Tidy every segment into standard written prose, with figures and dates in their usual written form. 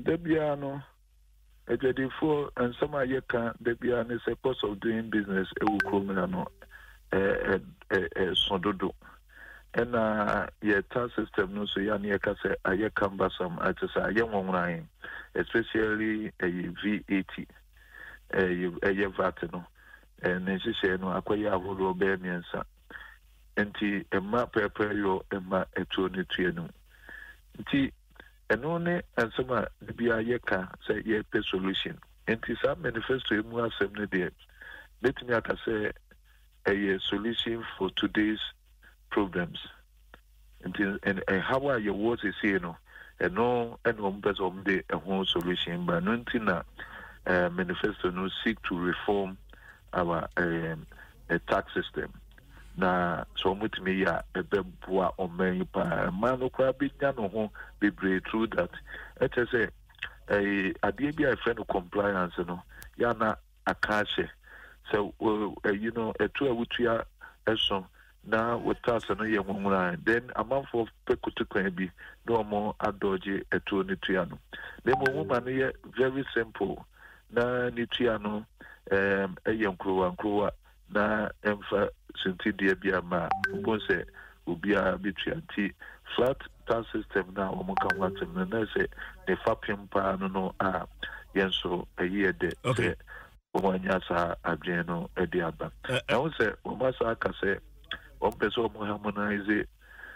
Debiano, a ready for and some I can Debian is a cost of doing business. It will come Sondodo. And your tax system no so yani say I cumbersome at a young line, especially a VAT, a VAT and then she said no acquire avoid Bemiansa. Enti emma prepare emma etoni tuenu nti eno ne ansema bia yeka say ye pe solution enti sa manifesto emu asem ne de betimi aka say a solution for today's problems enti and how are your words is here no eno eno de a whole solution but no nti na manifesto no seek to reform our a tax system na so mutimi ya ebeboa omen pa man no kwa binya no ho bebre through that it say ade bia friend compliance no ya na akache so you know etu awutua eso na without no ye nwura then amount of pekutu kan bi no mo adoje etu ni tua no le mo woman ye very simple na ni tua no eye nkrowa na emfa sinti dia bia ma bonse ubia bitwanti flat tax system na omuka watem na say the fapim pa no a yenso aye de se omanya sa adwen no edi aba na wo say omasa aka say ompeso mo harmonize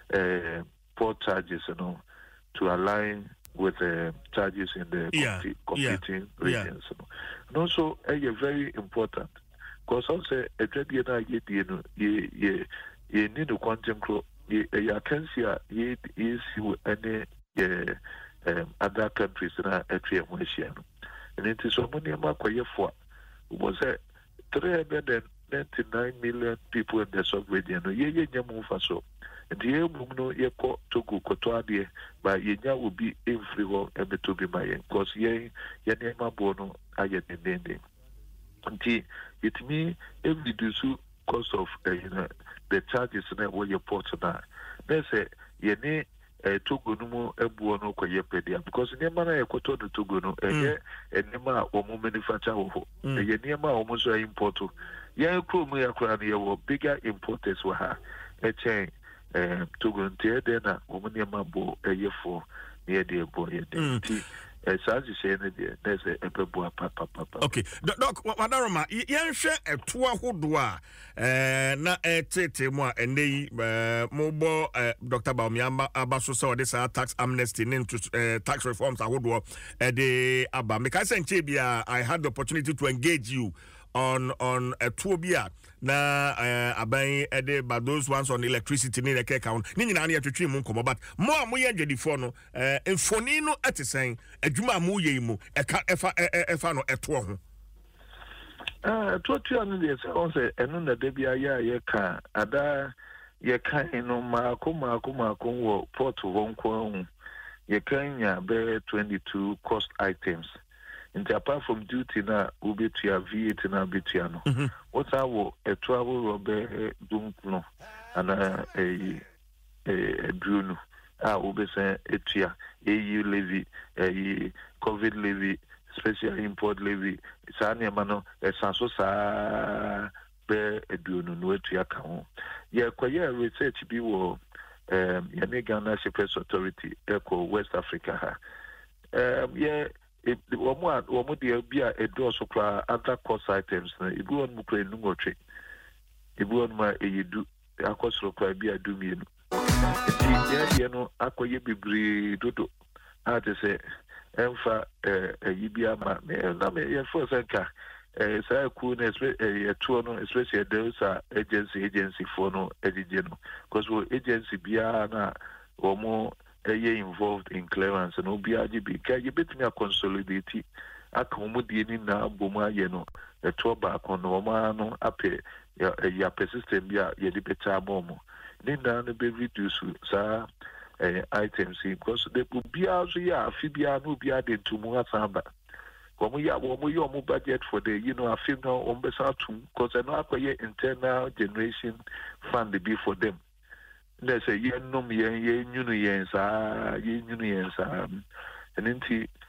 port charges no to align with the charges in the competing regions no so very important. Because also a trade na ye no ye need to contemplate ye can see ye is any other countries na etwe Malaysia no and it is so many makoye for was 399 million people in the sub-region no ye nyamu fa so and ye mum no ye ko Togo koto ade but ye nya will be everywhere and to be my because ye nema bo no aye dendende until it means every reduce cost of the charges na what you port na let's say ye ne Togo no mo ebuo no koye pedia because nema na ekoto the Togo no enema omo manufacture ho ye nema omo so import ye krom ya kra na ye wo bigger importers wa ha chain Togo ntie de na omo nema bo for ye de bo ye de as you say, there's a pebble papa. Okay, Doc, Wadaroma, Yansha a tour hodua, na tete moi, and they mobile Dr. Baumyamba Abaso saw this tax amnesty into tax reforms. I would work at the Abba. Because I had the opportunity to engage you on a tour na aban ede but those ones on electricity ni the account ni nyina na twetwe mu nkomo but mo amoye adwedifo no enfoni no atesen adwuma mo ye mu efa no eto ho to no dey say on say eno na da bia ye ka ada ye kan no maako wo port wo nko ye kan nya be 22 cost items. And apart from duty na ubetia VAT na betiano. What I will a travel robe dunkno and a bruno. Ubese etia EU levy, a COVID levy, special import levy, Sanya mano, a sanso sa be a bruno no to account. Yeah, quite research be wo Ghana Shepherds Authority, Echo West Africa. Yeah. One dear beer a door so cry other cost items. If you want to play no trick, if you want my you do a cost of cry beer do me. You know, Aqua be dodo. I just say, Emfa a Yibia, my first anchor. Say, cool, a tour, especially those are agency for no edition. Because we're agency Biana or more. Involved in clearance and OBRGB. Can you bet me a consolidate? A commodity na boma yeno, a tour back on Romano, a pay ya persistent ya debeta momo. Ninda no be reduce items because they will be also ya Fibia no be added to Muasamba. Womu budget for the a film now on Besatum because I know internal generation fund to be for them. Let's say ye no me ye new yens and inti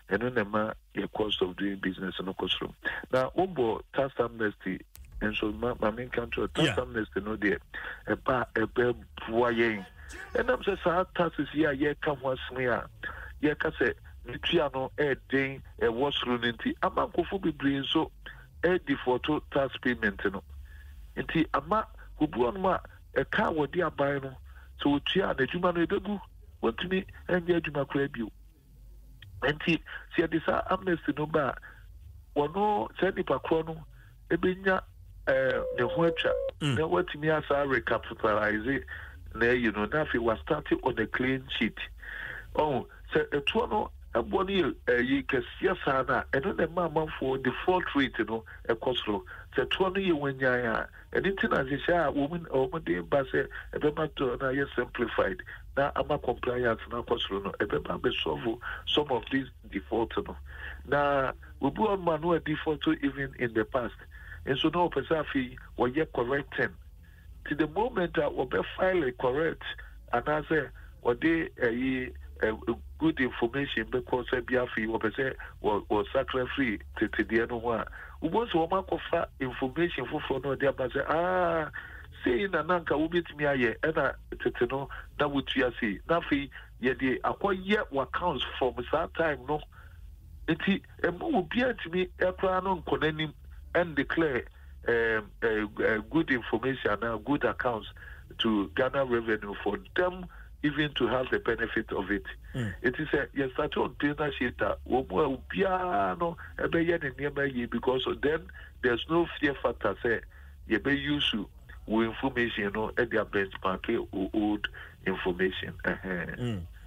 and then your cost of doing business and cost. Now, Obo tax amnesty, and so my main country tax amnesty no there a boy. And I'm saying, taxes here, come once me. Can say, Nitriano, day, a wash runity, a man could be bring so a default tax payment. Nti ama obuon ma e ka wodi aban no so otua na adwuma no ebegu wotumi enye adwuma kra bio nti se adisa amnesty no ba wono se nipa kro no ebenya ne ho atwa na watumi asa recapitalize na na fi was starting on a clean sheet se etuo no aboni yi kesia sana eno na mamamfo default rate no ekosro se tuo no ye wanyaya anything as you say woman dey ba say ebema to na ye simplified na ama compliance na kosro no ebema be solve some of these defaults no na obu on man no default even in the past and so no person fi we ye correcting to the moment that we be file correct and I say what they good information because biafi we say was sacred free to the no one we want to makofa information for no dia ba say say na nanka wo betimi aye na tete no na wotua say na fi ye de akoye accounts from that time no enti emo obi atimi ekra no nkonanim and declare good information and good accounts to gather revenue for them even to have the benefit of it. It is a yes, that's on dinner sheet that piano because then there's no fear factor say you be used to information at their benchmark or old information.